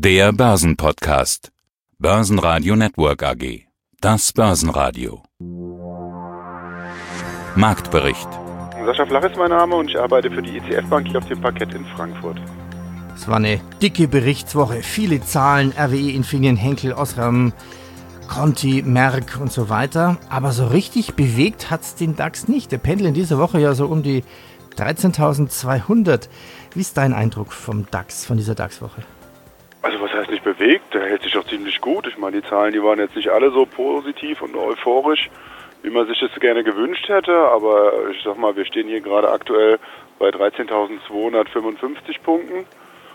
Der Börsenpodcast. Börsenradio Network AG. Das Börsenradio. Marktbericht. Sascha Flach ist mein Name und ich arbeite für die ICF Bank hier auf dem Parkett in Frankfurt. Es war eine dicke Berichtswoche. Viele Zahlen, RWE, Infineon, Henkel, Osram, Conti, Merck und so weiter. Aber so richtig bewegt hat es den DAX nicht. Der pendelt in dieser Woche ja so um die 13.200. Wie ist dein Eindruck vom DAX, von dieser DAX-Woche? Also was heißt nicht bewegt? Der hält sich doch ziemlich gut. Ich meine, die Zahlen, die waren jetzt nicht alle so positiv und euphorisch, wie man sich das gerne gewünscht hätte. Aber ich sag mal, wir stehen hier gerade aktuell bei 13.255 Punkten.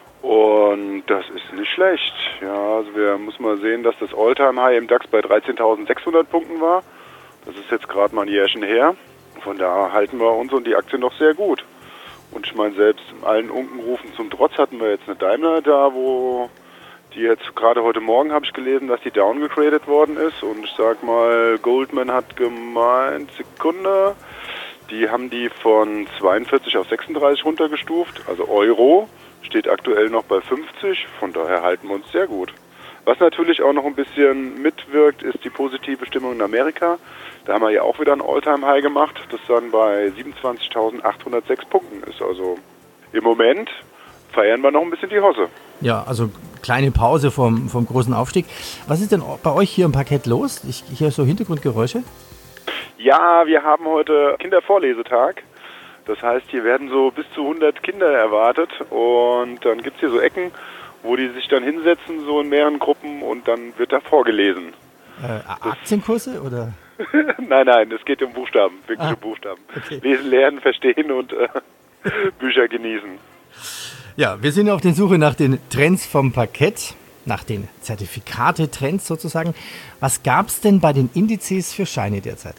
Und das ist nicht schlecht. Ja, also wir müssen mal sehen, dass das All-Time-High im DAX bei 13.600 Punkten war. Das ist jetzt gerade mal ein Jährchen her. Von daher halten wir uns und die Aktien noch sehr gut. Und ich meine, selbst allen Unkenrufen zum Trotz hatten wir jetzt eine Daimler da, wo die jetzt gerade heute Morgen habe ich gelesen, dass die downgegradet worden ist. Und ich sag mal, Goldman hat gemeint, Sekunde, die haben die von 42 auf 36 runtergestuft, also Euro. Steht aktuell noch bei 50, von daher halten wir uns sehr gut. Was natürlich auch noch ein bisschen mitwirkt, ist die positive Stimmung in Amerika. Da haben wir ja auch wieder ein All-Time-High gemacht, das dann bei 27.806 Punkten ist. Also im Moment feiern wir noch ein bisschen die Hosse. Ja, also kleine Pause vom großen Aufstieg. Was ist denn bei euch hier im Parkett los? Ich höre so Hintergrundgeräusche. Ja, wir haben heute Kindervorlesetag. Das heißt, hier werden so bis zu 100 Kinder erwartet und dann gibt es hier so Ecken, wo die sich dann hinsetzen, so in mehreren Gruppen und dann wird da vorgelesen. Aktienkurse oder? Nein, es geht um Buchstaben, wirklich um Buchstaben. Okay. Lesen, lernen, verstehen und Bücher genießen. Ja, wir sind auf der Suche nach den Trends vom Parkett, nach den Zertifikate-Trends sozusagen. Was gab es denn bei den Indizes für Scheine derzeit?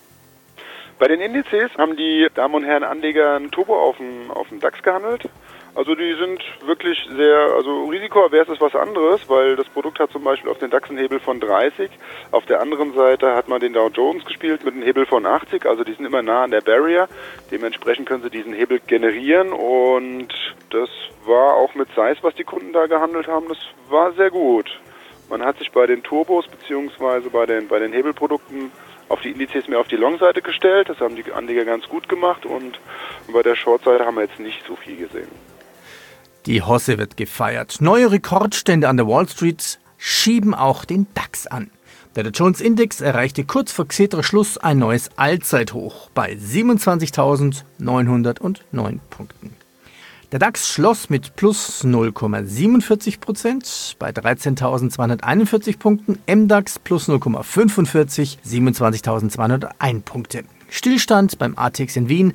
Bei den Indizes haben die Damen und Herren Anleger ein Turbo auf dem DAX gehandelt. Also die sind wirklich sehr, also risikoavers ist was anderes, weil das Produkt hat zum Beispiel auf den DAX einen Hebel von 30. Auf der anderen Seite hat man den Dow Jones gespielt mit einem Hebel von 80. Also die sind immer nah an der Barrier. Dementsprechend können sie diesen Hebel generieren und das war auch mit Size, was die Kunden da gehandelt haben, das war sehr gut. Man hat sich bei den Turbos bzw. bei den Hebelprodukten auf die Indizes mehr auf die Long-Seite gestellt. Das haben die Anleger ganz gut gemacht und bei der Short-Seite haben wir jetzt nicht so viel gesehen. Die Hosse wird gefeiert. Neue Rekordstände an der Wall Street schieben auch den DAX an. Der Dow Jones Index erreichte kurz vor Xetra-Schluss ein neues Allzeithoch bei 27.909 Punkten. Der DAX schloss mit plus 0,47% bei 13.241 Punkten, MDAX plus 0,45, 27.201 Punkte. Stillstand beim ATX in Wien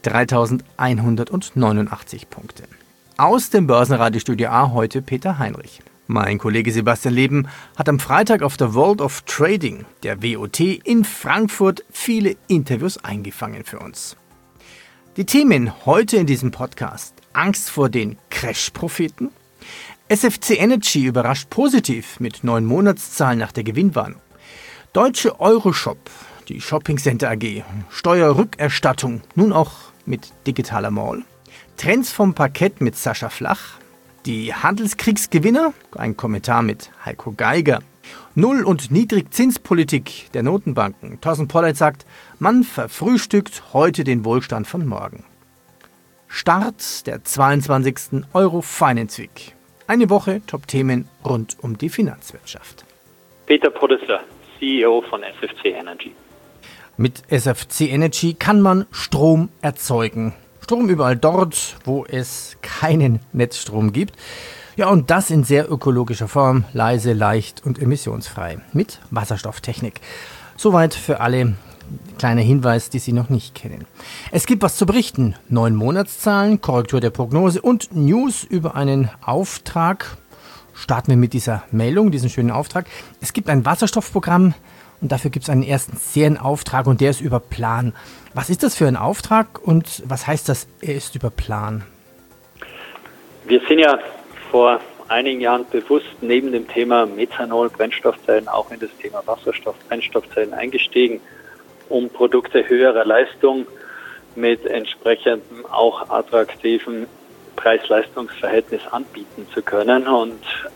3.189 Punkte. Aus dem Börsenradiostudio A heute Peter Heinrich. Mein Kollege Sebastian Leben hat am Freitag auf der World of Trading, der WOT, in Frankfurt viele Interviews eingefangen für uns. Die Themen heute in diesem Podcast: Angst vor den Crash-Propheten, SFC Energy überrascht positiv mit 9 Monatszahlen nach der Gewinnwarnung, Deutsche Euroshop, die Shopping Center AG, Steuerrückerstattung, nun auch mit digitaler Mall, Trends vom Parkett mit Sascha Flach, die Handelskriegsgewinner, ein Kommentar mit Heiko Geiger, Null- und Niedrigzinspolitik der Notenbanken. Thorsten Polleit sagt, man verfrühstückt heute den Wohlstand von morgen. Start der 22. Euro-Finance Week. Eine Woche Top-Themen rund um die Finanzwirtschaft. Peter Podesser, CEO von SFC Energy. Mit SFC Energy kann man Strom erzeugen. Strom überall dort, wo es keinen Netzstrom gibt. Ja, und das in sehr ökologischer Form, leise, leicht und emissionsfrei. Mit Wasserstofftechnik. Soweit für alle. Kleiner Hinweis, die Sie noch nicht kennen. Es gibt was zu berichten. 9 Monatszahlen, Korrektur der Prognose und News über einen Auftrag. Starten wir mit dieser Meldung, diesen schönen Auftrag. Es gibt ein Wasserstoffprogramm und dafür gibt es einen ersten Serienauftrag und der ist über Plan. Was ist das für ein Auftrag und was heißt das, er ist über Plan? Wir sind ja vor einigen Jahren bewusst neben dem Thema Methanol, Brennstoffzellen auch in das Thema Wasserstoff, Brennstoffzellen eingestiegen, um Produkte höherer Leistung mit entsprechendem auch attraktiven Preis-Leistungs-Verhältnis anbieten zu können. Und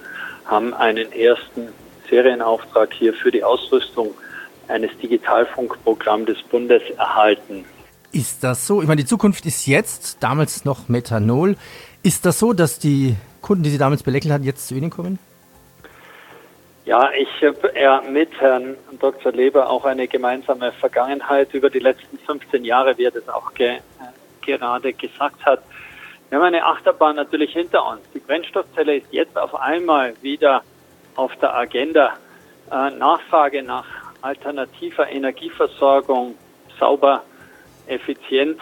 haben einen ersten Serienauftrag hier für die Ausrüstung eines Digitalfunkprogramms des Bundes erhalten. Ist das so? Ich meine, die Zukunft ist jetzt, damals noch Methanol. Ist das so, dass die Kunden, die Sie damals belächelt hatten, jetzt zu Ihnen kommen? Ja, ich habe mit Herrn Dr. Leber auch eine gemeinsame Vergangenheit über die letzten 15 Jahre, wie er das auch gerade gesagt hat. Wir haben eine Achterbahn natürlich hinter uns. Die Brennstoffzelle ist jetzt auf einmal wieder auf der Agenda. Nachfrage nach alternativer Energieversorgung, sauber, effizient.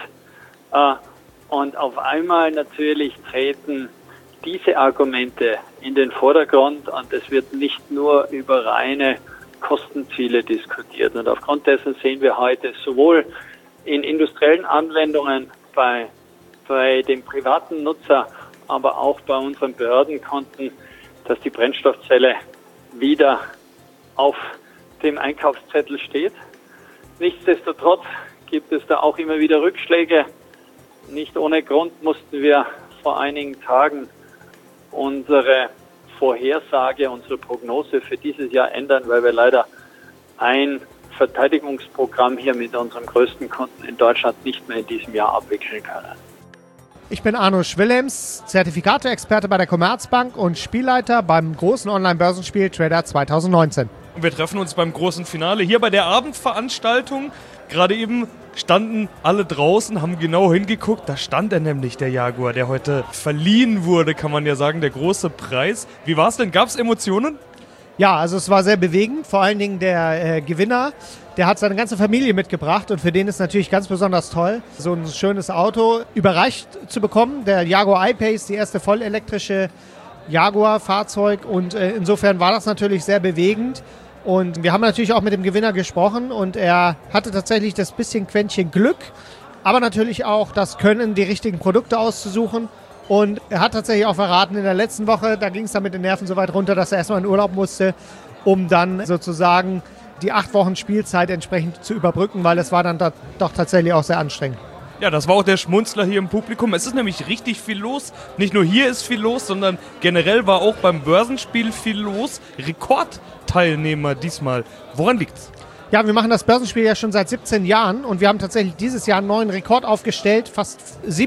Und auf einmal natürlich treten diese Argumente in den Vordergrund und es wird nicht nur über reine Kostenziele diskutiert. Und aufgrund dessen sehen wir heute sowohl in industriellen Anwendungen bei dem privaten Nutzer, aber auch bei unseren Behördenkunden, dass die Brennstoffzelle wieder auf dem Einkaufszettel steht. Nichtsdestotrotz gibt es da auch immer wieder Rückschläge. Nicht ohne Grund mussten wir vor einigen Tagen unsere Vorhersage, unsere Prognose für dieses Jahr ändern, weil wir leider ein Verteidigungsprogramm hier mit unserem größten Kunden in Deutschland nicht mehr in diesem Jahr abwickeln können. Ich bin Arno Schwillems, Zertifikate-Experte bei der Commerzbank und Spielleiter beim großen Online-Börsenspiel Trader 2019. Und wir treffen uns beim großen Finale hier bei der Abendveranstaltung. Gerade eben standen alle draußen, haben genau hingeguckt. Da stand er nämlich, der Jaguar, der heute verliehen wurde, kann man ja sagen, der große Preis. Wie war es denn? Gab es Emotionen? Ja, also es war sehr bewegend. Vor allen Dingen der Gewinner, der hat seine ganze Familie mitgebracht und für den ist natürlich ganz besonders toll, so ein schönes Auto überreicht zu bekommen. Der Jaguar I-Pace, die erste vollelektrische Jaguar-Fahrzeug und insofern war das natürlich sehr bewegend. Und wir haben natürlich auch mit dem Gewinner gesprochen und er hatte tatsächlich das bisschen Quäntchen Glück, aber natürlich auch das Können, die richtigen Produkte auszusuchen. Und er hat tatsächlich auch verraten, in der letzten Woche, da ging es dann mit den Nerven so weit runter, dass er erstmal in Urlaub musste, um dann sozusagen die 8 Wochen Spielzeit entsprechend zu überbrücken, weil es war dann doch tatsächlich auch sehr anstrengend. Ja, das war auch der Schmunzler hier im Publikum. Es ist nämlich richtig viel los. Nicht nur hier ist viel los, sondern generell war auch beim Börsenspiel viel los. Rekordteilnehmer diesmal. Woran liegt's? Ja, wir machen das Börsenspiel ja schon seit 17 Jahren und wir haben tatsächlich dieses Jahr einen neuen Rekord aufgestellt. Fast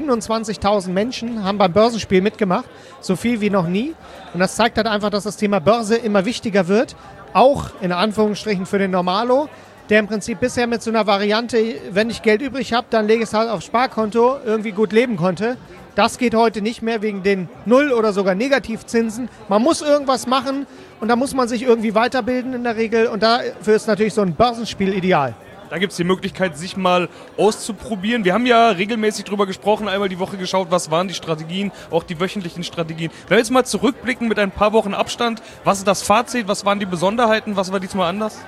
27.000 Menschen haben beim Börsenspiel mitgemacht, so viel wie noch nie. Und das zeigt halt einfach, dass das Thema Börse immer wichtiger wird, auch in Anführungsstrichen für den Normalo, der im Prinzip bisher mit so einer Variante, wenn ich Geld übrig habe, dann lege ich es halt aufs Sparkonto, irgendwie gut leben konnte. Das geht heute nicht mehr wegen den Null- oder sogar Negativzinsen. Man muss irgendwas machen und da muss man sich irgendwie weiterbilden in der Regel und dafür ist natürlich so ein Börsenspiel ideal. Da gibt es die Möglichkeit, sich mal auszuprobieren. Wir haben ja regelmäßig drüber gesprochen, einmal die Woche geschaut, was waren die Strategien, auch die wöchentlichen Strategien. Wenn wir jetzt mal zurückblicken mit ein paar Wochen Abstand, was ist das Fazit, was waren die Besonderheiten, was war diesmal anders?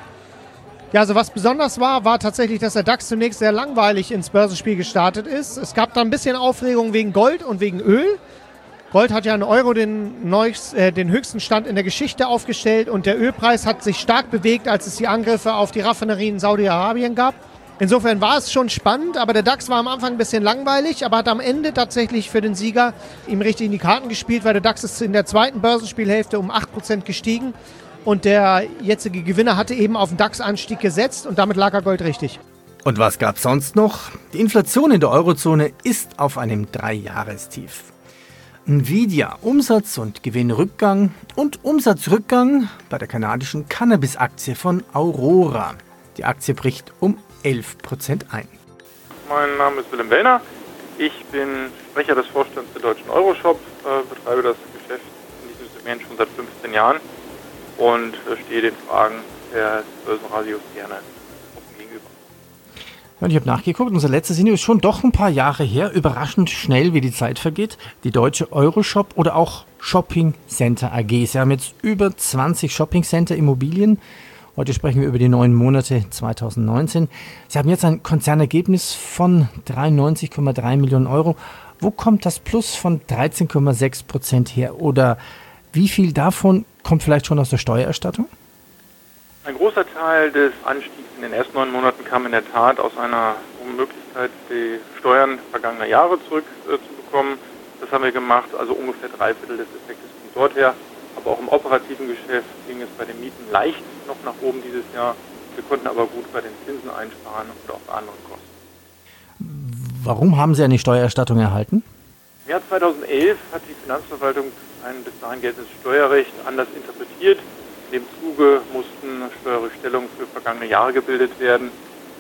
Ja, also was besonders war tatsächlich, dass der DAX zunächst sehr langweilig ins Börsenspiel gestartet ist. Es gab da ein bisschen Aufregung wegen Gold und wegen Öl. Gold hat ja in Euro den höchsten Stand in der Geschichte aufgestellt und der Ölpreis hat sich stark bewegt, als es die Angriffe auf die Raffinerien in Saudi-Arabien gab. Insofern war es schon spannend, aber der DAX war am Anfang ein bisschen langweilig, aber hat am Ende tatsächlich für den Sieger ihm richtig in die Karten gespielt, weil der DAX ist in der zweiten Börsenspielhälfte um 8% gestiegen. Und der jetzige Gewinner hatte eben auf den DAX-Anstieg gesetzt und damit lag er Gold richtig. Und was gab's sonst noch? Die Inflation in der Eurozone ist auf einem 3-Jahrestief. Nvidia, Umsatz- und Gewinnrückgang und Umsatzrückgang bei der kanadischen Cannabis-Aktie von Aurora. Die Aktie bricht um 11% ein. Mein Name ist Willem Wellner. Ich bin Sprecher des Vorstands der Deutschen Euroshop, betreibe das Geschäft in diesem Segment schon seit 15 Jahren. Und stehe den Fragen des Börsenradios gerne offen gegenüber. Und ich habe nachgeguckt, unser letztes Interview ist schon doch ein paar Jahre her. Überraschend schnell, wie die Zeit vergeht. Die Deutsche Euroshop oder auch Shopping Center AG. Sie haben jetzt über 20 Shopping Center Immobilien. Heute sprechen wir über die 9 Monate 2019. Sie haben jetzt ein Konzernergebnis von 93,3 Millionen Euro. Wo kommt das Plus von 13,6% her? Oder wie viel davon kommt vielleicht schon aus der Steuererstattung? Ein großer Teil des Anstiegs in den ersten 9 Monaten kam in der Tat aus einer Unmöglichkeit, die Steuern vergangener Jahre zurückzubekommen. Das haben wir gemacht, also ungefähr 3/4 des Effektes kommt dort her. Aber auch im operativen Geschäft ging es bei den Mieten leicht noch nach oben dieses Jahr. Wir konnten aber gut bei den Zinsen einsparen und auch bei anderen Kosten. Warum haben Sie eine Steuererstattung erhalten? Im Jahr 2011 hat die Finanzverwaltung ein bis dahin geltendes Steuerrecht anders interpretiert. In dem Zuge mussten Steuerrückstellungen für vergangene Jahre gebildet werden.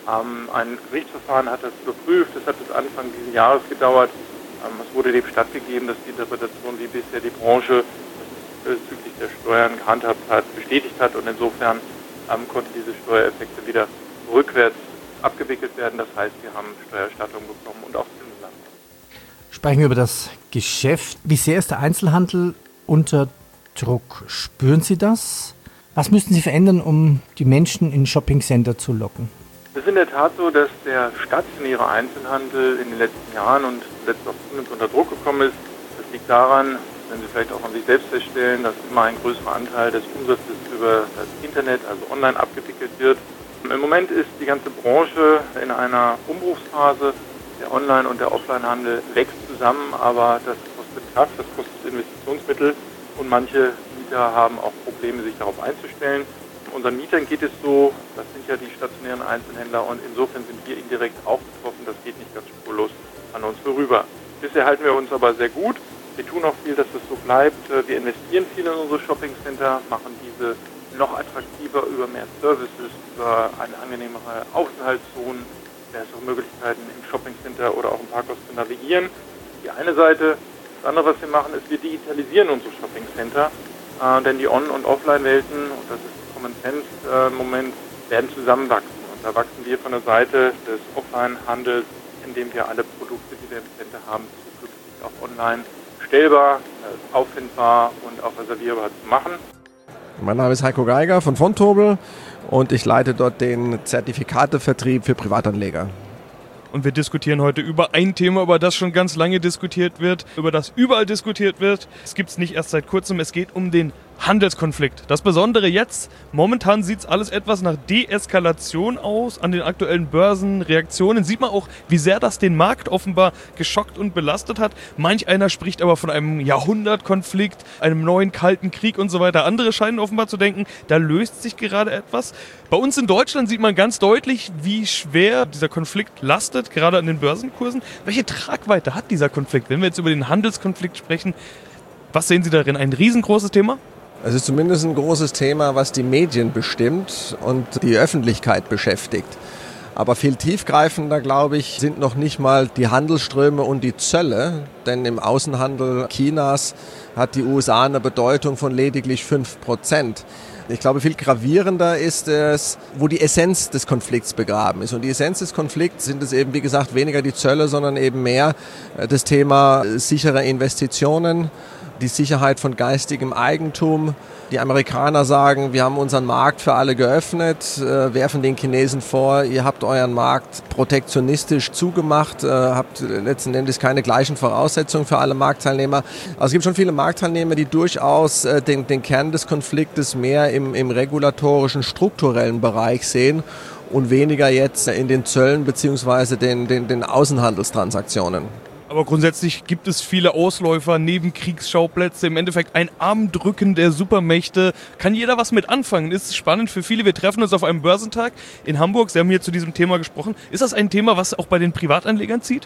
Ein Gerichtsverfahren hat das überprüft. Das hat bis Anfang dieses Jahres gedauert. Es wurde dem stattgegeben, dass die Interpretation, wie bisher die Branche bezüglich der Steuern gehandhabt hat, bestätigt hat. Und insofern konnten diese Steuereffekte wieder rückwärts abgewickelt werden. Das heißt, wir haben Steuererstattung bekommen und auch Zinsen. Sprechen wir über das Geschäft. Wie sehr ist der Einzelhandel unter Druck? Spüren Sie das? Was müssten Sie verändern, um die Menschen in Shoppingcenter zu locken? Es ist in der Tat so, dass der stationäre Einzelhandel in den letzten Jahren und zuletzt auch zunehmend unter Druck gekommen ist. Das liegt daran, wenn Sie vielleicht auch an sich selbst feststellen, dass immer ein größerer Anteil des Umsatzes über das Internet, also online, abgewickelt wird. Im Moment ist die ganze Branche in einer Umbruchsphase. Der Online- und der Offline-Handel wächst zusammen, aber das kostet Kraft, das kostet Investitionsmittel und manche Mieter haben auch Probleme, sich darauf einzustellen. Unseren Mietern geht es so, das sind ja die stationären Einzelhändler und insofern sind wir indirekt auch betroffen, das geht nicht ganz spurlos an uns vorüber. Bisher halten wir uns aber sehr gut. Wir tun auch viel, dass das so bleibt. Wir investieren viel in unsere Shoppingcenter, machen diese noch attraktiver über mehr Services, über eine angenehmere Aufenthaltszone. Es auch Möglichkeiten im Shoppingcenter oder auch im Parkhaus zu navigieren. Die eine Seite. Das andere, was wir machen, ist, wir digitalisieren unsere Shoppingcenter. Denn die On- und Offline-Welten, und das ist das Common Sense im Moment, werden zusammenwachsen. Und da wachsen wir von der Seite des Offline-Handels, indem wir alle Produkte, die wir im Center haben, zukünftig auch online stellbar, auffindbar und auch reservierbar zu machen. Mein Name ist Heiko Geiger von Vontobel und ich leite dort den Zertifikatevertrieb für Privatanleger. Und wir diskutieren heute über ein Thema, über das schon ganz lange diskutiert wird, über das überall diskutiert wird. Es gibt es nicht erst seit kurzem, es geht um den Handelskonflikt. Das Besondere jetzt, momentan sieht es alles etwas nach Deeskalation aus. An den aktuellen Börsenreaktionen sieht man auch, wie sehr das den Markt offenbar geschockt und belastet hat. Manch einer spricht aber von einem Jahrhundertkonflikt, einem neuen Kalten Krieg und so weiter. Andere scheinen offenbar zu denken, da löst sich gerade etwas. Bei uns in Deutschland sieht man ganz deutlich, wie schwer dieser Konflikt lastet, gerade an den Börsenkursen. Welche Tragweite hat dieser Konflikt? Wenn wir jetzt über den Handelskonflikt sprechen, was sehen Sie darin? Ein riesengroßes Thema? Es ist zumindest ein großes Thema, was die Medien bestimmt und die Öffentlichkeit beschäftigt. Aber viel tiefgreifender, glaube ich, sind noch nicht mal die Handelsströme und die Zölle. Denn im Außenhandel Chinas hat die USA eine Bedeutung von lediglich 5%. Ich glaube, viel gravierender ist es, wo die Essenz des Konflikts begraben ist. Und die Essenz des Konflikts sind es eben, wie gesagt, weniger die Zölle, sondern eben mehr das Thema sichere Investitionen, die Sicherheit von geistigem Eigentum. Die Amerikaner sagen, wir haben unseren Markt für alle geöffnet, werfen den Chinesen vor, ihr habt euren Markt protektionistisch zugemacht, habt letzten Endes keine gleichen Voraussetzungen für alle Marktteilnehmer. Also es gibt schon viele Marktteilnehmer, die durchaus den Kern des Konfliktes mehr im regulatorischen, strukturellen Bereich sehen und weniger jetzt in den Zöllen bzw. den Außenhandelstransaktionen. Aber grundsätzlich gibt es viele Ausläufer, Nebenkriegsschauplätze, im Endeffekt ein Armdrücken der Supermächte. Kann jeder was mit anfangen? Ist spannend für viele. Wir treffen uns auf einem Börsentag in Hamburg. Sie haben hier zu diesem Thema gesprochen. Ist das ein Thema, was auch bei den Privatanlegern zieht?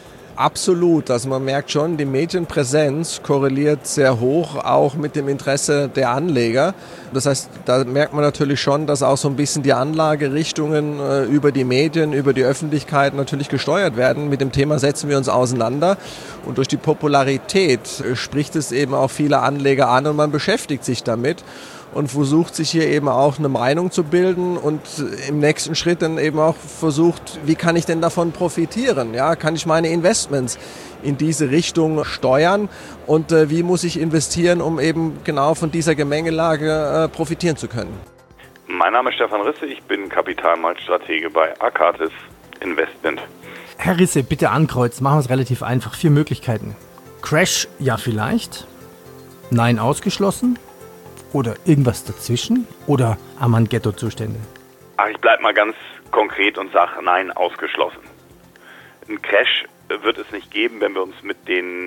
Absolut. Also man merkt schon, die Medienpräsenz korreliert sehr hoch auch mit dem Interesse der Anleger. Das heißt, da merkt man natürlich schon, dass auch so ein bisschen die Anlagerichtungen über die Medien, über die Öffentlichkeit natürlich gesteuert werden. Mit dem Thema setzen wir uns auseinander. Und durch die Popularität spricht es eben auch viele Anleger an und man beschäftigt sich damit und versucht sich hier eben auch eine Meinung zu bilden und im nächsten Schritt dann eben auch versucht, wie kann ich denn davon profitieren? Ja, kann ich meine Investments in diese Richtung steuern und wie muss ich investieren, um eben genau von dieser Gemengelage profitieren zu können? Mein Name ist Stefan Risse, ich bin Kapitalmarktstratege bei Arcatis Investment. Herr Risse, bitte ankreuzen, machen wir es relativ einfach. 4 Möglichkeiten. Crash, ja vielleicht. Nein, ausgeschlossen. Oder irgendwas dazwischen? Oder Armageddon-Zustände? Ich bleibe mal ganz konkret und sage, nein, ausgeschlossen. Ein Crash wird es nicht geben, wenn wir uns mit den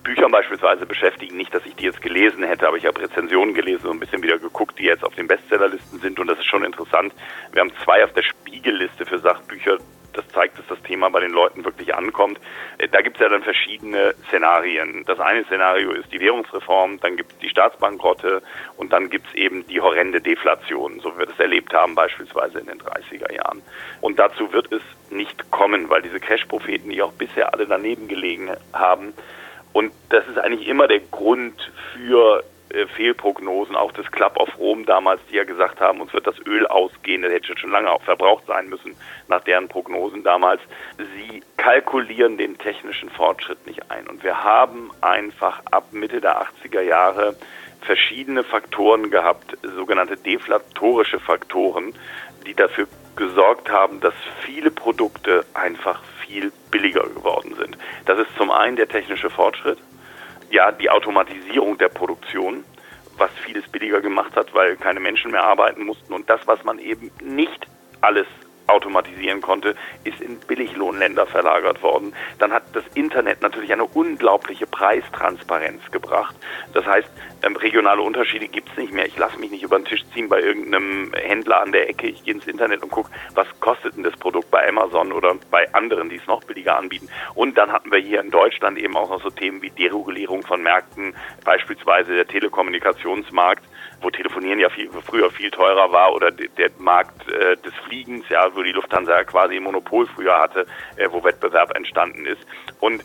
Büchern beispielsweise beschäftigen. Nicht, dass ich die jetzt gelesen hätte, aber ich habe Rezensionen gelesen, so ein bisschen wieder geguckt, die jetzt auf den Bestsellerlisten sind. Und das ist schon interessant. Wir haben 2 auf der Spiegelliste für Sachbücher. Das zeigt, dass das Thema bei den Leuten wirklich ankommt. Da gibt es ja dann verschiedene Szenarien. Das eine Szenario ist die Währungsreform, dann gibt es die Staatsbankrotte und dann gibt es eben die horrende Deflation, so wie wir das erlebt haben, beispielsweise in den 30er Jahren. Und dazu wird es nicht kommen, weil diese Crash-Propheten, die auch bisher alle daneben gelegen haben, und das ist eigentlich immer der Grund für Fehlprognosen, auch des Club of Rome damals, die ja gesagt haben, uns wird das Öl ausgehen, das hätte schon lange auch verbraucht sein müssen, nach deren Prognosen damals. Sie kalkulieren den technischen Fortschritt nicht ein. Und wir haben einfach ab Mitte der 80er Jahre verschiedene Faktoren gehabt, sogenannte deflatorische Faktoren, die dafür gesorgt haben, dass viele Produkte einfach viel billiger geworden sind. Das ist zum einen der technische Fortschritt, ja, die Automatisierung der Produktion, was vieles billiger gemacht hat, weil keine Menschen mehr arbeiten mussten. Und das, was man eben nicht alles automatisieren konnte, ist in Billiglohnländer verlagert worden. Dann hat das Internet natürlich eine unglaubliche Preistransparenz gebracht. Das heißt, regionale Unterschiede gibt es nicht mehr. Ich lasse mich nicht über den Tisch ziehen bei irgendeinem Händler an der Ecke. Ich gehe ins Internet und gucke, was kostet denn das Produkt bei Amazon oder bei anderen, die es noch billiger anbieten. Und dann hatten wir hier in Deutschland eben auch noch so Themen wie Deregulierung von Märkten, beispielsweise der Telekommunikationsmarkt, wo Telefonieren ja früher viel teurer war, oder der Markt des Fliegens, ja, wo die Lufthansa quasi ein Monopol früher hatte, wo Wettbewerb entstanden ist. Und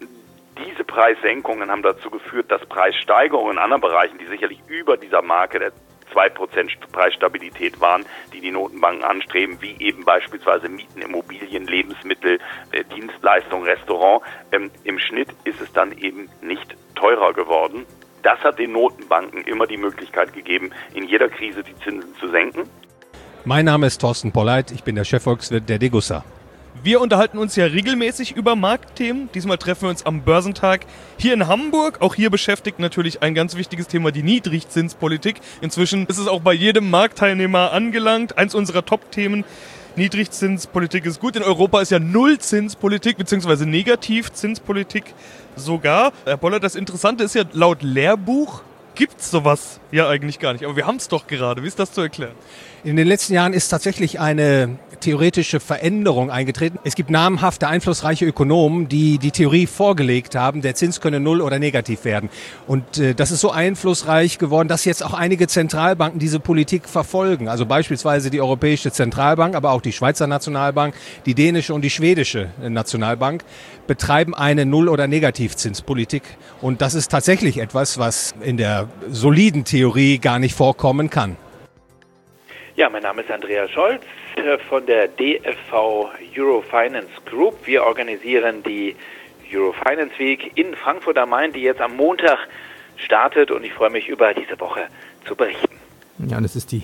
diese Preissenkungen haben dazu geführt, dass Preissteigerungen in anderen Bereichen, die sicherlich über dieser Marke der 2% Preisstabilität waren, die die Notenbanken anstreben, wie eben beispielsweise Mieten, Immobilien, Lebensmittel, Dienstleistungen, Restaurant. Im Schnitt ist es dann eben nicht teurer geworden. Das hat den Notenbanken immer die Möglichkeit gegeben, in jeder Krise die Zinsen zu senken. Mein Name ist Thorsten Polleit, ich bin der Chefvolkswirt der Degussa. Wir unterhalten uns ja regelmäßig über Marktthemen. Diesmal treffen wir uns am Börsentag hier in Hamburg. Auch hier beschäftigt natürlich ein ganz wichtiges Thema die Niedrigzinspolitik. Inzwischen ist es auch bei jedem Marktteilnehmer angelangt. Eins unserer Top-Themen. Niedrigzinspolitik ist gut. In Europa ist ja Nullzinspolitik bzw. Negativzinspolitik sogar. Herr Boller, das Interessante ist ja, laut Lehrbuch gibt's sowas ja eigentlich gar nicht. Aber wir haben es doch gerade. Wie ist das zu erklären? In den letzten Jahren ist tatsächlich eine theoretische Veränderung eingetreten. Es gibt namhafte, einflussreiche Ökonomen, die die Theorie vorgelegt haben, der Zins könne null oder negativ werden. Und das ist so einflussreich geworden, dass jetzt auch einige Zentralbanken diese Politik verfolgen. Also beispielsweise die Europäische Zentralbank, aber auch die Schweizer Nationalbank, die dänische und die schwedische Nationalbank betreiben eine Null- oder Negativzinspolitik. Und das ist tatsächlich etwas, was in der soliden Theorie gar nicht vorkommen kann. Ja, mein Name ist Andreas Scholz von der DFV Eurofinance Group. Wir organisieren die Eurofinance Week in Frankfurt am Main, die jetzt am Montag startet, und ich freue mich, über diese Woche zu berichten. Ja, und es ist die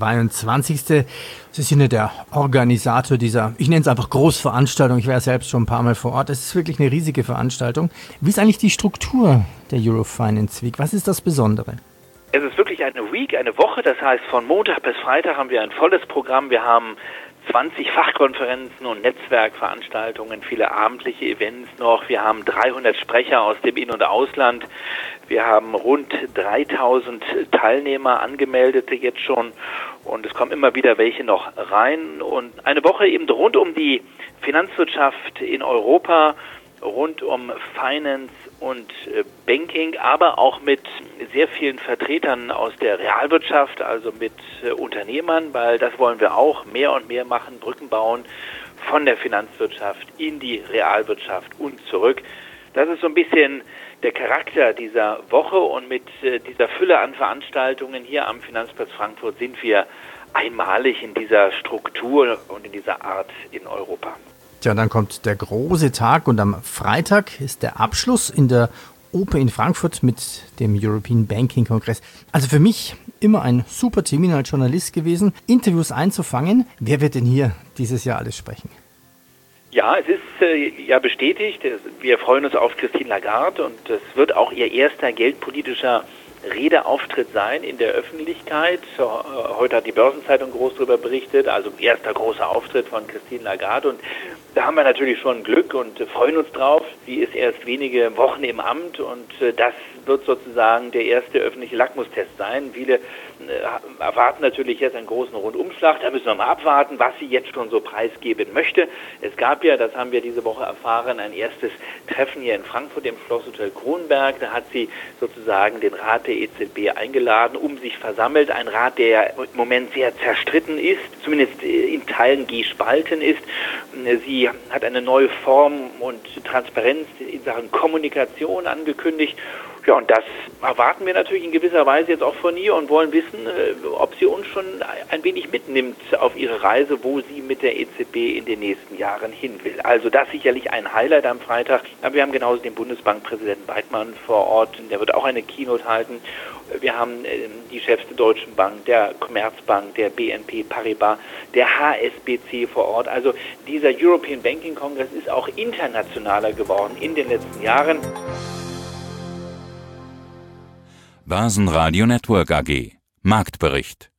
22. Sie sind ja der Organisator dieser, ich nenne es einfach Großveranstaltung. Ich war ja selbst schon ein paar Mal vor Ort. Es ist wirklich eine riesige Veranstaltung. Wie ist eigentlich die Struktur der Eurofinance Week? Was ist das Besondere? Es ist wirklich eine Week, eine Woche. Das heißt, von Montag bis Freitag haben wir ein volles Programm. Wir haben 20 Fachkonferenzen und Netzwerkveranstaltungen, viele abendliche Events noch. Wir haben 300 Sprecher aus dem In- und Ausland. Wir haben rund 3000 Teilnehmer, Angemeldete jetzt schon. Und es kommen immer wieder welche noch rein. Und eine Woche eben rund um die Finanzwirtschaft in Europa, rund um Finance und Banking, aber auch mit sehr vielen Vertretern aus der Realwirtschaft, also mit Unternehmern, weil das wollen wir auch mehr und mehr machen, Brücken bauen von der Finanzwirtschaft in die Realwirtschaft und zurück. Das ist so ein bisschen der Charakter dieser Woche, und mit dieser Fülle an Veranstaltungen hier am Finanzplatz Frankfurt sind wir einmalig in dieser Struktur und in dieser Art in Europa. Tja, dann kommt der große Tag, und am Freitag ist der Abschluss in der Oper in Frankfurt mit dem European Banking Kongress. Also für mich immer ein super Termin als Journalist gewesen, Interviews einzufangen. Wer wird denn hier dieses Jahr alles sprechen? Ja, es ist ja bestätigt. Wir freuen uns auf Christine Lagarde, und es wird auch ihr erster geldpolitischer Redeauftritt sein in der Öffentlichkeit. Heute hat die Börsenzeitung groß darüber berichtet, also erster großer Auftritt von Christine Lagarde. Und da haben wir natürlich schon Glück und freuen uns drauf. Sie ist erst wenige Wochen im Amt und das wird sozusagen der erste öffentliche Lackmustest sein. Viele erwarten natürlich jetzt einen großen Rundumschlag. Da müssen wir mal abwarten, was sie jetzt schon so preisgeben möchte. Es gab ja, das haben wir diese Woche erfahren, ein erstes Treffen hier in Frankfurt im Schlosshotel Kronberg. Da hat sie sozusagen den Rat der EZB eingeladen, sich versammelt. Ein Rat, der im Moment sehr zerstritten ist, zumindest in Teilen gespalten ist. Sie hat eine neue Form und Transparenz in Sachen Kommunikation angekündigt. Ja, und das erwarten wir natürlich in gewisser Weise jetzt auch von ihr und wollen wissen, ob sie uns schon ein wenig mitnimmt auf ihre Reise, wo sie mit der EZB in den nächsten Jahren hin will. Also das sicherlich ein Highlight am Freitag. Aber wir haben genauso den Bundesbankpräsidenten Weidmann vor Ort, der wird auch eine Keynote halten. Wir haben die Chefs der Deutschen Bank, der Commerzbank, der BNP Paribas, der HSBC vor Ort. Also dieser European Banking Congress ist auch internationaler geworden in den letzten Jahren. Börsenradio Network AG. Marktbericht.